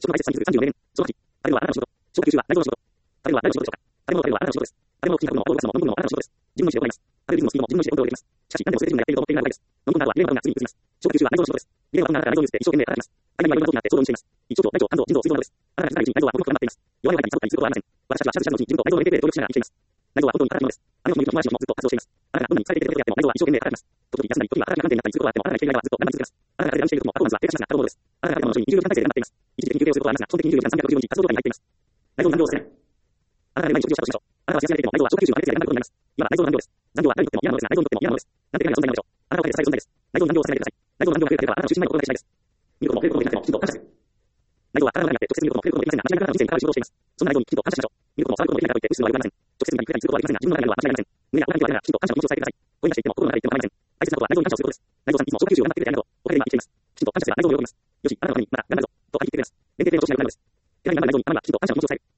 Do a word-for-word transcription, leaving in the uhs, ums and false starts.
食の排泄さんにさんじゅうよねん、そのはち、食べ物はあなたの仕事。食吸収は内臓の仕事。食べ物は誰の仕事でしょうか。食べ物を食べるのはあなたの仕事です。食べ物を口に運ぶのも後を動かすのも飲むのもあなたの仕事です。自分の意思で行います。食べるリズムのスピードも自分の意思でコントロールできます。しかし、何でも全て自分がやっていると思っていない場合です。飲み込んだ後はビレのバトンが次に移ります。食吸収は内臓の仕事です。ビレのバトンがあなたが内臓に移って一生懸命働きます。間にはいろんなことになって総動員しています。胃、腸、大腸、肝臓、腎臓、膵臓などです。あなたが気づかないうちに内臓はこのことがなっています。弱いのだけにサボったりすることはありません。私たちはシャツシャツのうちに自分と内臓の連携で協力しながら生きています。内臓は本当に働くものです。あの人の言うと友達のもずっと活動しています。あなたがどんなに疲れていてやっても内臓は一生懸命働きます。時々休んだり、時には働きが不安定になったりすることがあってもあなたが生きていない間はずっと頑張り続けます。あなたが体でしていることもパフォーマンスは低下しますが、過労です。あなたが食べ物の処理ににじゅうよじかん体制で頑張っています。一時的に休憩をすることはありますが、基本的ににじゅうよじかんさんびゃくろくじゅうにち活動状態に入っています。内臓の残量を捨てない。あなたが毎日食事をしたとしましょう。あなたは幸せになっていても内臓は食吸収の排泄で頑張ることになります。今は内臓の残量です。残量は誰にとっても嫌なものですが、内臓にとっても嫌なものです。なんて便利な存在なのでしょう。あなたをかけて支える存在です。内臓の残量を捨てないでください。内臓の残量が増えるからあなたの中心まで心がけしないです。見ることも増えることもできなくても、きちんと感謝する。内臓は体の中にあって直接見ることも増えることもできませんが、間違いなくあなたの人生に関わる仕事をしています。そんな内臓にきちんと感謝しましょう。見ることも触ることもできないからといって無視するのは良くありません。直接見たり触れたりすることはできませんが、自分の中にあるのは間違いありません。胸や心に手を当てながらきちんと感謝の気持ちを伝えてください。声に出して言っても心の中で言っても構いません。大切なことは内臓に感謝をすることです。内臓さんいつも食吸収を頑張ってくれてありがとう。おかげで今生きています。きちんと感謝すれば内臓も喜びます。よし、あなたのためにまだ頑張るぞ。と張り切ってくれます。連携で落としないとなるのです。手紙が内臓にあなたがきちんと感謝の気持ちを伝える。